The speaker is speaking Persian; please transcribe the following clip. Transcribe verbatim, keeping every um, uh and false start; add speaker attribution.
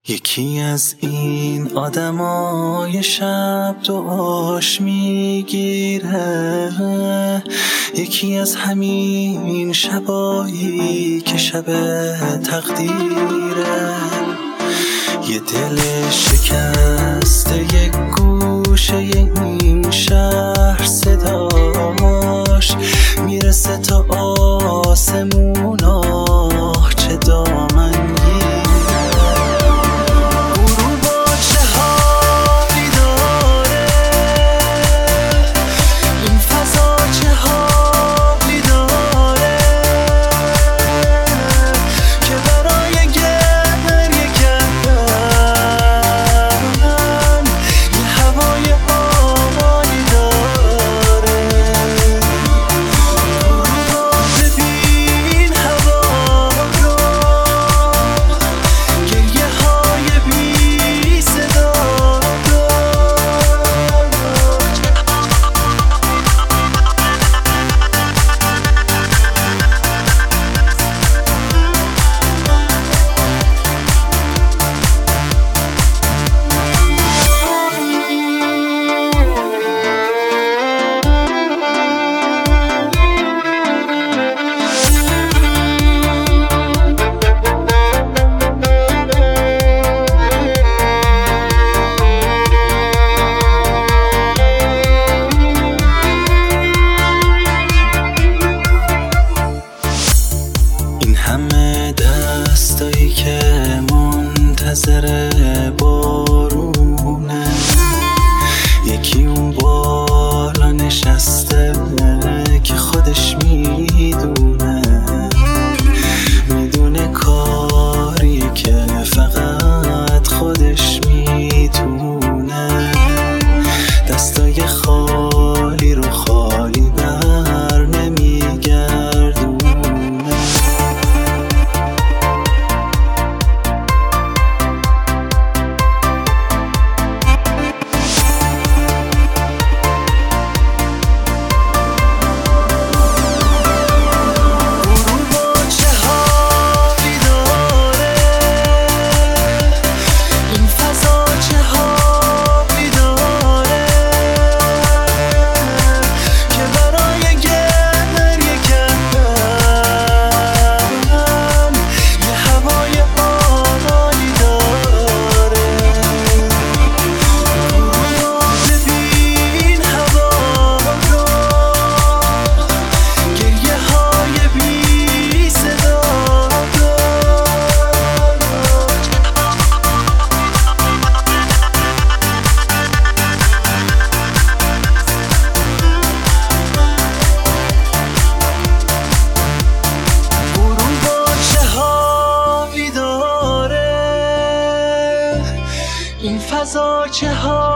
Speaker 1: یکی از این آدمای شب دعاش میگیره، یکی از همین شبایی که شب تقدیره. یه دل شکسته، یک گوشه این شهر صداش میرسه تا آسموناه، چه دامن دستایی که منتظر بارونه، یکی اون بالا نشسته که خودش میدونه، میدونه کاری که فقط خودش میتونه. دستای خالی رو خالی بر نمیگردونه.
Speaker 2: این فضا چه ها